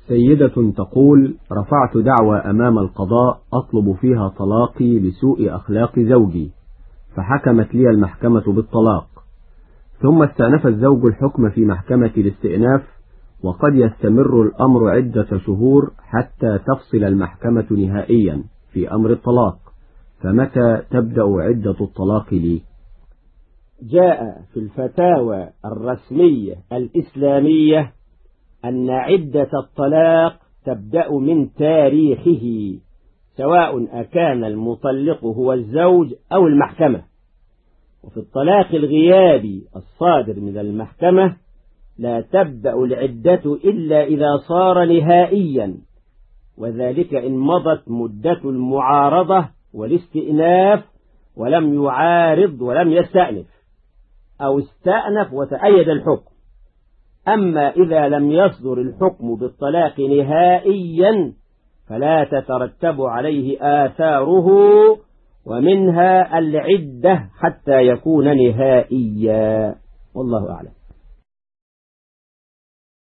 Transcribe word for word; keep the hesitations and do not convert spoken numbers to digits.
سيدة تقول: رفعت دعوى أمام القضاء أطلب فيها طلاقي لسوء أخلاق زوجي، فحكمت لي المحكمة بالطلاق، ثم استأنف الزوج الحكم في محكمة الاستئناف، وقد يستمر الأمر عدة شهور حتى تفصل المحكمة نهائيا في أمر الطلاق، فمتى تبدأ عدة الطلاق لي؟ جاء في الفتاوى الرسمية الإسلامية أن عدة الطلاق تبدأ من تاريخه، سواء أكان المطلق هو الزوج أو المحكمة. وفي الطلاق الغيابي الصادر من المحكمة لا تبدأ العدة إلا إذا صار نهائيا، وذلك إن مضت مدة المعارضة والاستئناف ولم يعارض ولم يستأنف، أو استأنف وتأيد الحكم. أما إذا لم يصدر الحكم بالطلاق نهائيا فلا تترتب عليه آثاره، ومنها العدة حتى يكون نهائيا، والله أعلم.